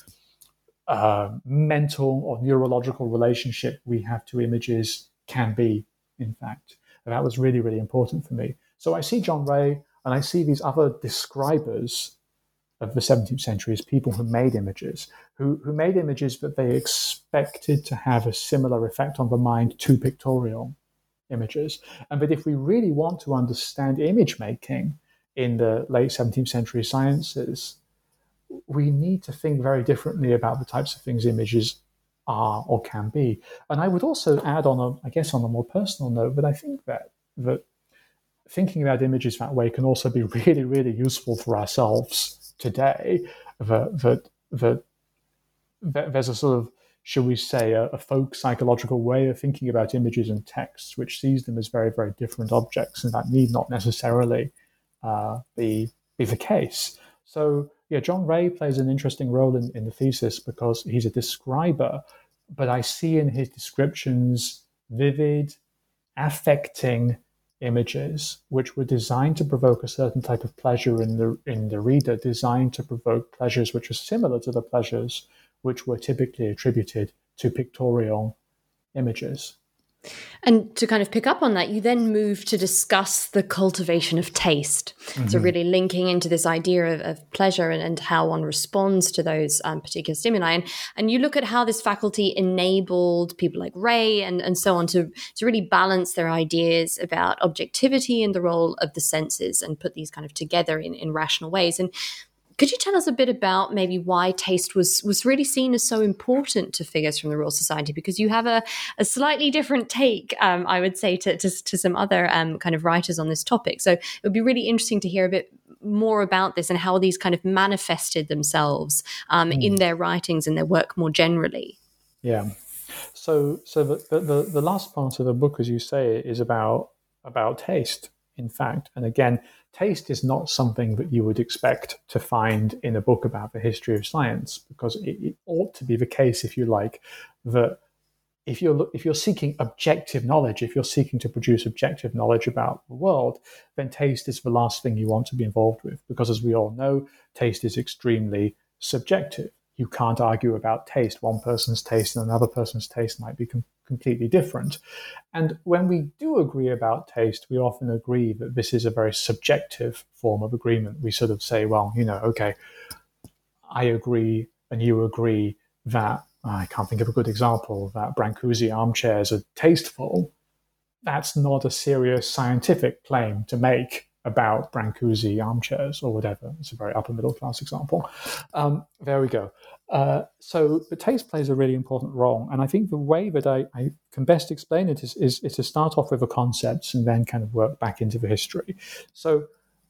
D: mental or neurological relationship we have to images can be, in fact. And that was really, really important for me. So I see John Ray, And I see these other describers of the 17th century as people who made images, who made images that they expected to have a similar effect on the mind to pictorial images. And that if we really want to understand image making in the late 17th century sciences, we need to think very differently about the types of things images are or can be. And I would also add on a more personal note, that I think that thinking about images that way can also be really, really useful for ourselves today. That there's a sort of, should we say, a folk psychological way of thinking about images and texts, which sees them as very, very different objects, and that need not necessarily be the case. So, yeah, John Ray plays an interesting role in the thesis because he's a describer, but I see in his descriptions vivid, affecting images which were designed to provoke a certain type of pleasure in the reader, designed to provoke pleasures which are similar to the pleasures which were typically attributed to pictorial images.
C: And to kind of pick up on that, you then move to discuss the cultivation of taste. Mm-hmm. So really linking into this idea of pleasure and how one responds to those particular stimuli. And you look at how this faculty enabled people like Ray and so on to really balance their ideas about objectivity and the role of the senses and put these kind of together in rational ways. And could you tell us a bit about maybe why taste was really seen as so important to figures from the Royal Society? Because you have a slightly different take, I would say, to some other kind of writers on this topic. So it would be really interesting to hear a bit more about this and how these kind of manifested themselves in their writings and their work more generally.
D: Yeah. So the last part of the book, as you say, is about taste, in fact. And again, taste is not something that you would expect to find in a book about the history of science, because it ought to be the case, if you like, that if you're seeking objective knowledge, if you're seeking to produce objective knowledge about the world, then taste is the last thing you want to be involved with, because as we all know, taste is extremely subjective. You can't argue about taste. One person's taste and another person's taste might be completely different. And when we do agree about taste, we often agree that this is a very subjective form of agreement. We sort of say, well, okay, I agree and you agree that, I can't think of a good example, that Brancusi armchairs are tasteful. That's not a serious scientific claim to make about Brancusi armchairs or whatever. It's a very upper middle class example. There we go. So the taste plays a really important role. And I think the way that I can best explain it is to start off with the concepts and then kind of work back into the history. So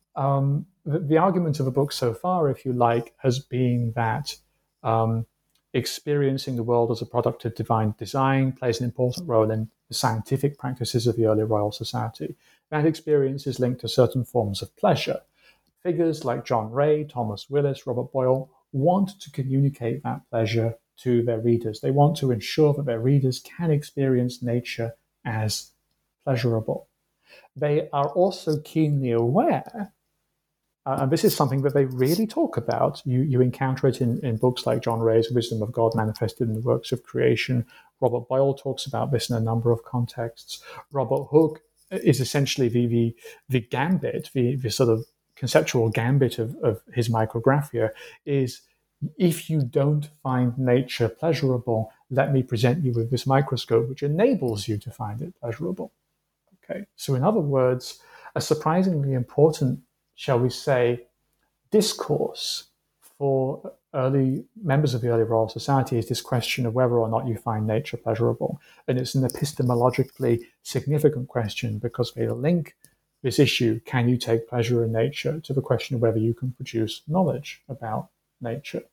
D: the argument of the book so far, if you like, has been that experiencing the world as a product of divine design plays an important role in the scientific practices of the early Royal Society. That experience is linked to certain forms of pleasure. Figures like John Ray, Thomas Willis, Robert Boyle want to communicate that pleasure to their readers. They want to ensure that their readers can experience nature as pleasurable. They are also keenly aware, and this is something that they really talk about. You encounter it in books like John Ray's Wisdom of God Manifested in the Works of Creation. Robert Boyle talks about this in a number of contexts. Robert Hooke is essentially the gambit, the sort of conceptual gambit of his Micrographia is, if you don't find nature pleasurable, let me present you with this microscope which enables you to find it pleasurable. Okay, so in other words, a surprisingly important, shall we say, discourse for early members of the early Royal Society is this question of whether or not you find nature pleasurable. And it's an epistemologically significant question because they link this issue, can you take pleasure in nature, to the question of whether you can produce knowledge about nature.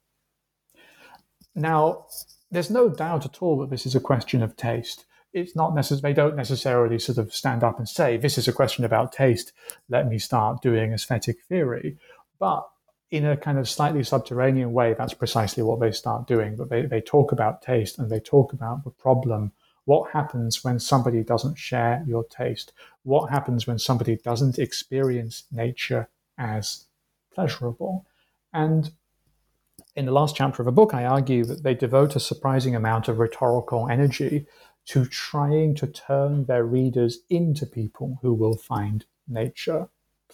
D: Now, there's no doubt at all that this is a question of taste. It's not necessary. They don't necessarily sort of stand up and say, this is a question about taste, let me start doing aesthetic theory. But in a kind of slightly subterranean way, that's precisely what they start doing. But they talk about taste and they talk about the problem. What happens when somebody doesn't share your taste? What happens when somebody doesn't experience nature as pleasurable? And in the last chapter of the book, I argue that they devote a surprising amount of rhetorical energy to trying to turn their readers into people who will find nature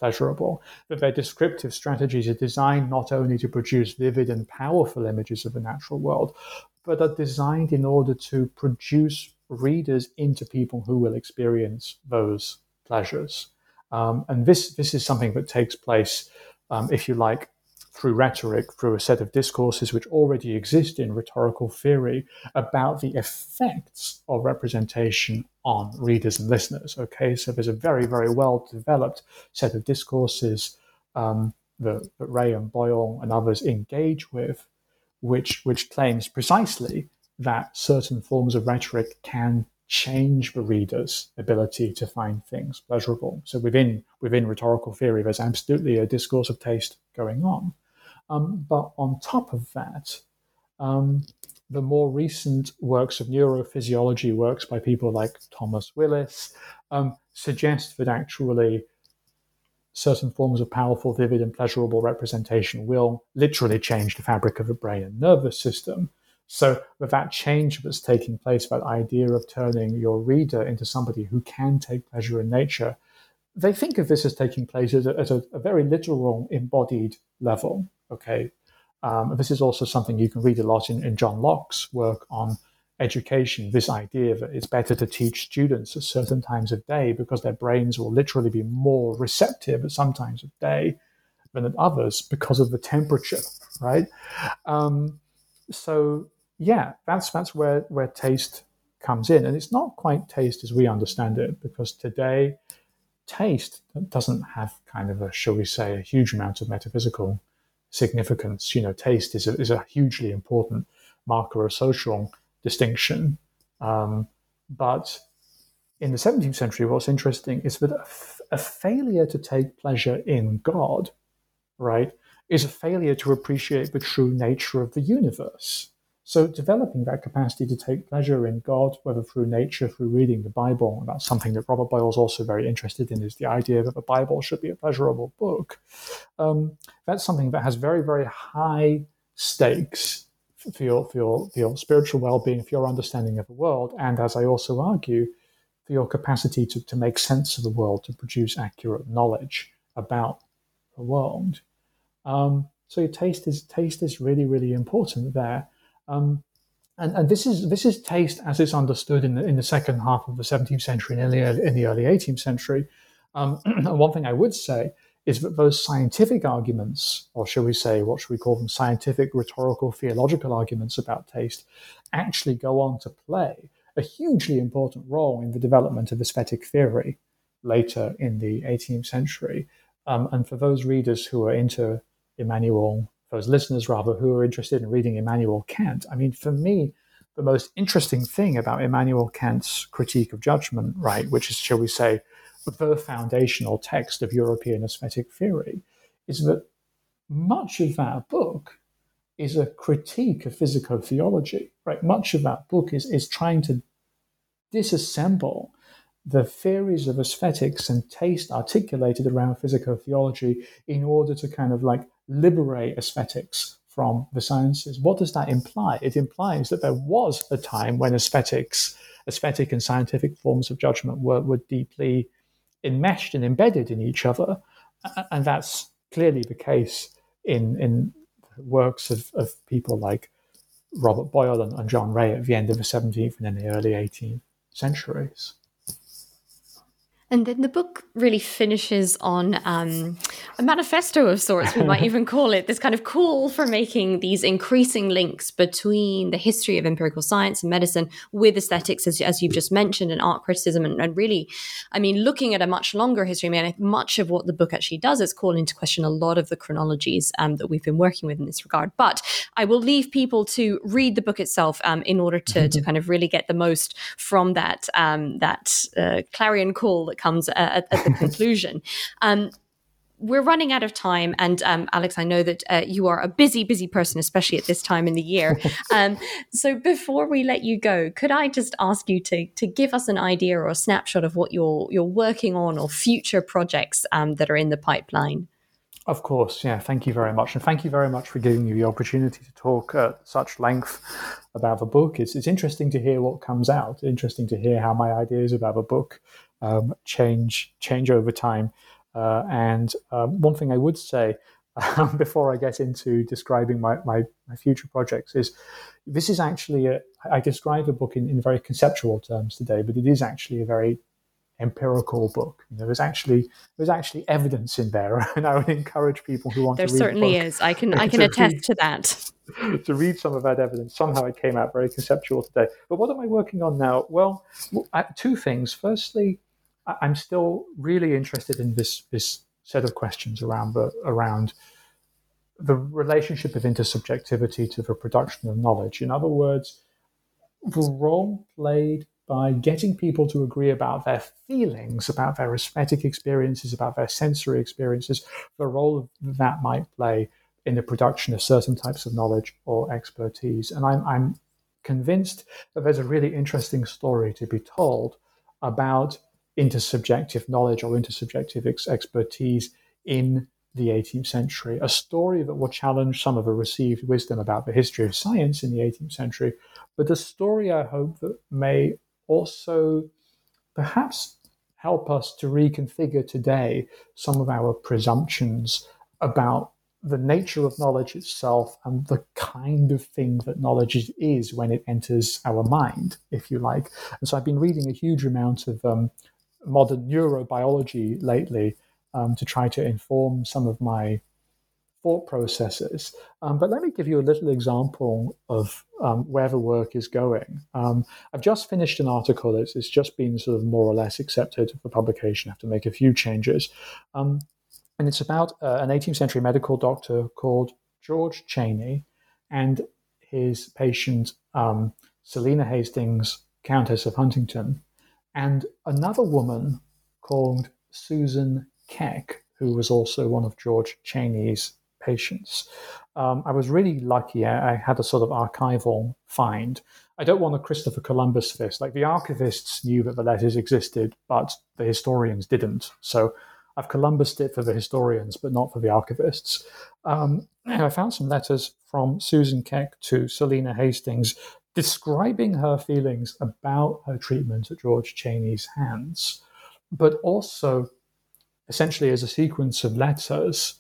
D: pleasurable, that their descriptive strategies are designed not only to produce vivid and powerful images of the natural world, but are designed in order to produce readers into people who will experience those pleasures. And this is something that takes place, if you like, through rhetoric, through a set of discourses which already exist in rhetorical theory about the effects of representation on readers and listeners. Okay, so there's a very, very well developed set of discourses that Ray and Boyle and others engage with, which claims precisely that certain forms of rhetoric can change the reader's ability to find things pleasurable. So within rhetorical theory, there's absolutely a discourse of taste going on. But on top of that, the more recent works of neurophysiology, works by people like Thomas Willis, suggest that actually certain forms of powerful, vivid, and pleasurable representation will literally change the fabric of the brain and nervous system. So with that change that's taking place, that idea of turning your reader into somebody who can take pleasure in nature, they think of this as taking place at a very literal, embodied level. Okay, this is also something you can read a lot in John Locke's work on education, this idea that it's better to teach students at certain times of day because their brains will literally be more receptive at some times of day than at others because of the temperature, right? So yeah, that's where taste comes in. And it's not quite taste as we understand it, because today taste doesn't have kind of a, shall we say, a huge amount of metaphysical significance. You know, taste is a hugely important marker of social distinction. But in the 17th century, what's interesting is that a failure to take pleasure in God, right, is a failure to appreciate the true nature of the universe. So developing that capacity to take pleasure in God, whether through nature, through reading the Bible, and that's something that Robert Boyle is also very interested in, is the idea that the Bible should be a pleasurable book. That's something that has very, very high stakes for your spiritual well-being, for your understanding of the world, and as I also argue, for your capacity to make sense of the world, to produce accurate knowledge about the world. So your taste is really, really important there. And this is taste as it's understood in the second half of the 17th century and in the early 18th century. One thing I would say is that those scientific arguments, or shall we say, what should we call them, scientific, rhetorical, theological arguments about taste, actually go on to play a hugely important role in the development of aesthetic theory later in the 18th century. And for those readers who are into Immanuel, those listeners rather, who are interested in reading Immanuel Kant, I mean, for me, the most interesting thing about Immanuel Kant's Critique of Judgment, right, which is, shall we say, the foundational text of European aesthetic theory, is that much of that book is a critique of physico-theology, right? Much of that book is trying to disassemble the theories of aesthetics and taste articulated around physico-theology in order to kind of like liberate aesthetics from the sciences. What does that imply? It implies that there was a time when aesthetic and scientific forms of judgment were deeply enmeshed and embedded in each other. And that's clearly the case in works of people like Robert Boyle and John Ray at the end of the 17th and in the early 18th centuries.
C: And then the book really finishes on a manifesto of sorts, we might even call it, this kind of call for making these increasing links between the history of empirical science and medicine with aesthetics, as you've just mentioned, and art criticism. And really, I mean, looking at a much longer history, I mean, much of what the book actually does is call into question a lot of the chronologies that we've been working with in this regard. But I will leave people to read the book itself in order to kind of really get the most from that clarion call that comes at the conclusion. We're running out of time, and Alex, I know that you are a busy person, especially at this time in the year. So before we let you go, could I just ask you to give us an idea or a snapshot of what you're working on or future projects that are in the pipeline?
D: Of course, yeah. Thank you very much, and thank you very much for giving me the opportunity to talk at such length about the book. It's interesting to hear what comes out. Interesting to hear how my ideas about the book change over time. And one thing I would say before I get into describing my future projects is this is actually, I describe the book in very conceptual terms today, but it is actually a very empirical book. There's actually evidence in there, and I would encourage people who want to read
C: There certainly
D: the book
C: is. I can attest to that.
D: to read some of that evidence. Somehow it came out very conceptual today. But what am I working on now? Well, two things. Firstly, I'm still really interested in this set of questions around the relationship of intersubjectivity to the production of knowledge. In other words, the role played by getting people to agree about their feelings, about their aesthetic experiences, about their sensory experiences, the role that might play in the production of certain types of knowledge or expertise. And I'm convinced that there's a really interesting story to be told about intersubjective knowledge or intersubjective expertise in the 18th century, a story that will challenge some of the received wisdom about the history of science in the 18th century, but a story I hope that may also perhaps help us to reconfigure today some of our presumptions about the nature of knowledge itself and the kind of thing that knowledge is when it enters our mind, if you like. And so I've been reading a huge amount of modern neurobiology lately to try to inform some of my thought processes. But let me give you a little example of where the work is going. I've just finished an article. It's just been sort of more or less accepted for publication. I have to make a few changes. And it's about an 18th century medical doctor called George Cheney and his patient, Selina Hastings, Countess of Huntington, and another woman called Susan Keck, who was also one of George Cheney's patients. I was really lucky. I had a sort of archival find. I don't want a Christopher Columbus fist. Like, the archivists knew that the letters existed, but the historians didn't. So I've Columbused it for the historians, but not for the archivists. I found some letters from Susan Keck to Selina Hastings describing her feelings about her treatment at George Cheney's hands, but also essentially as a sequence of letters,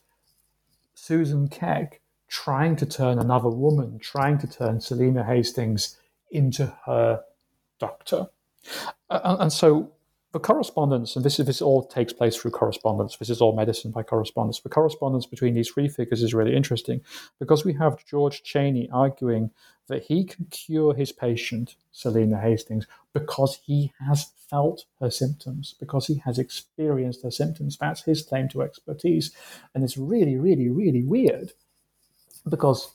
D: Susan Keck trying to turn another woman, trying to turn Selina Hastings into her doctor. And so the correspondence, and this all takes place through correspondence, this is all medicine by correspondence. The correspondence between these three figures is really interesting because we have George Cheney arguing that he can cure his patient, Selina Hastings, because he has felt her symptoms, because he has experienced her symptoms. That's his claim to expertise. And it's really, really, really weird because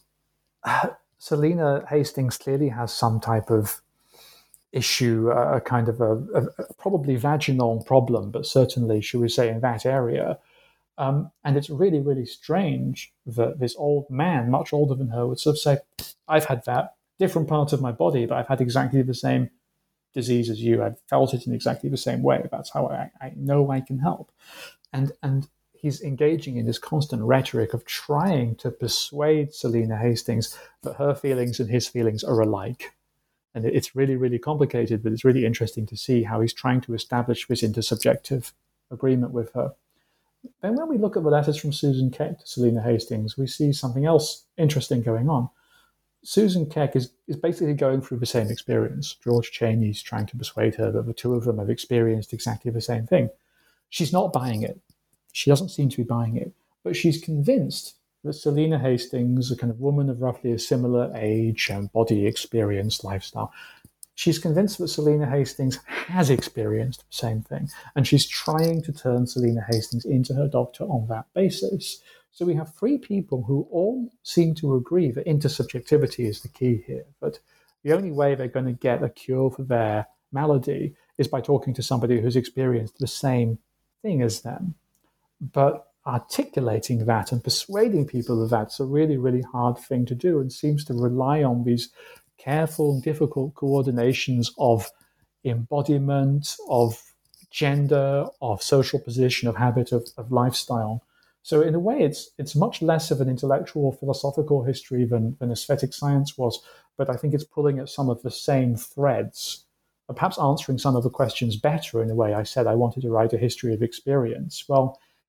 D: Selina Hastings clearly has some type of issue, a kind of a probably vaginal problem, but certainly, should we say, in that area. And it's really, really strange that this old man, much older than her, would sort of say, I've had that, different part of my body, but I've had exactly the same disease as you. I've felt it in exactly the same way. That's how I know I can help. And he's engaging in this constant rhetoric of trying to persuade Selina Hastings that her feelings and his feelings are alike. And it's really, really complicated, but it's really interesting to see how he's trying to establish this intersubjective agreement with her. Then when we look at the letters from Susan Keck to Selina Hastings, we see something else interesting going on. Susan Keck is basically going through the same experience. George Cheney's trying to persuade her that the two of them have experienced exactly the same thing. She's not buying it. She doesn't seem to be buying it, but she's convinced that Selina Hastings, a kind of woman of roughly a similar age and body experience, lifestyle, she's convinced that Selina Hastings has experienced the same thing, and she's trying to turn Selina Hastings into her doctor on that basis. So we have three people who all seem to agree that intersubjectivity is the key here, but the only way they're going to get a cure for their malady is by talking to somebody who's experienced the same thing as them. But articulating that and persuading people of that's a really, really hard thing to do, and seems to rely on these careful and difficult coordinations of embodiment, of gender, of social position, of habit, of lifestyle. So in a way, it's much less of an intellectual, philosophical history than aesthetic science was, but I think it's pulling at some of the same threads, and perhaps answering some of the questions better in a way. I said I wanted to write a history of experience. Well,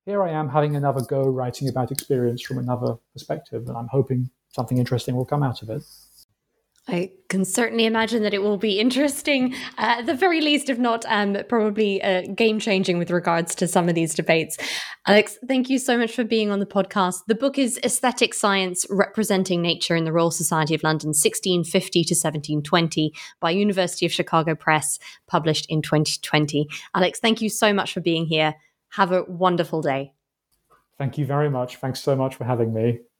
D: here I am having another go writing about experience from another perspective, and I'm hoping something interesting will come out of it.
C: I can certainly imagine that it will be interesting, at the very least, if not probably game-changing with regards to some of these debates. Alex, thank you so much for being on the podcast. The book is Aesthetic Science Representing Nature in the Royal Society of London, 1650 to 1720, by University of Chicago Press, published in 2020. Alex, thank you so much for being here. Have a wonderful day.
D: Thank you very much. Thanks so much for having me.